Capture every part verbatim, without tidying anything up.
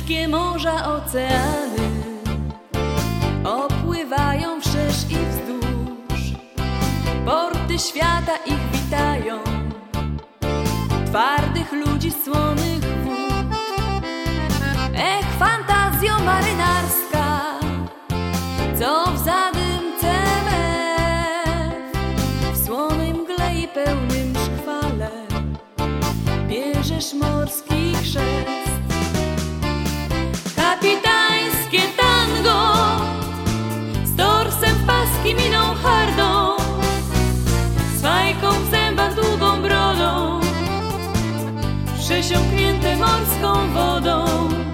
Wszystkie morza, oceany opływają wszerz i wzdłuż. Porty świata ich witają, twardych ludzi, słonych wód. Ech, fantazjo marynarska, co w zadymce mew, w słonej mgle i pełnym szkwale bierzesz morski chrzest. Kapitańskie tango, z torsem w paski, miną hardą, z fajką w zębach, długą brodą, przesiąknięte morską wodą.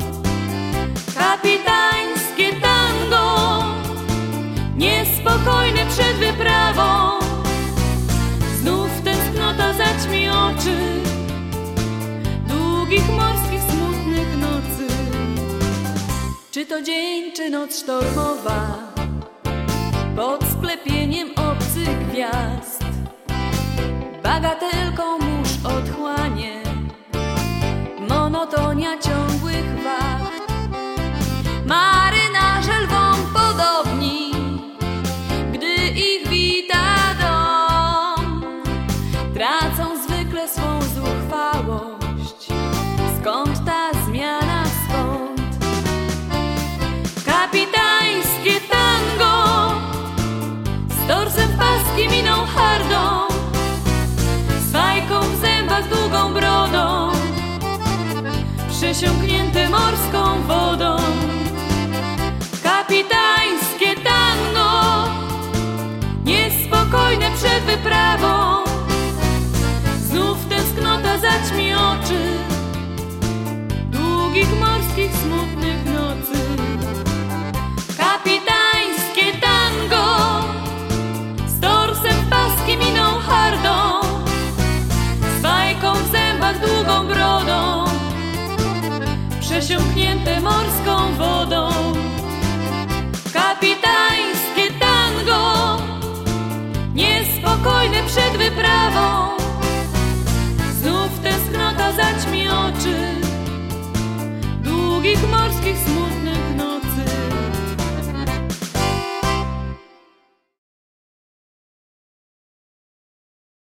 Kapitańskie tango, niespokojne przed wyprawą, znów tęsknota zaćmi oczy długich morskich smutnych nocy. Czy to dzień, czy noc sztormowa, pod sklepieniem obcych gwiazd, bagatelką mórz otchłanie, monotonia ciągłych wacht. Marynarze lwom podobni, gdy ich wita dom, tracą zwykle swą zuchwałość. Skąd ta zmiana, skąd? Kapitańskie tango, z torsem w paski, miną hardą, z fajką w zębach, długą brodą, przesiąknięte morską wodą. Kapitańskie tango, niespokojne przed wyprawą, znów tęsknota zaćmi oczy długich morskich smutnych nocy. Kapitańskie tango, z torsem w paski, miną hardą, z fajką w zębach, długą brodą, przesiąknięte morską wodą. Kapitańskie tango, niespokojne przed wyprawą,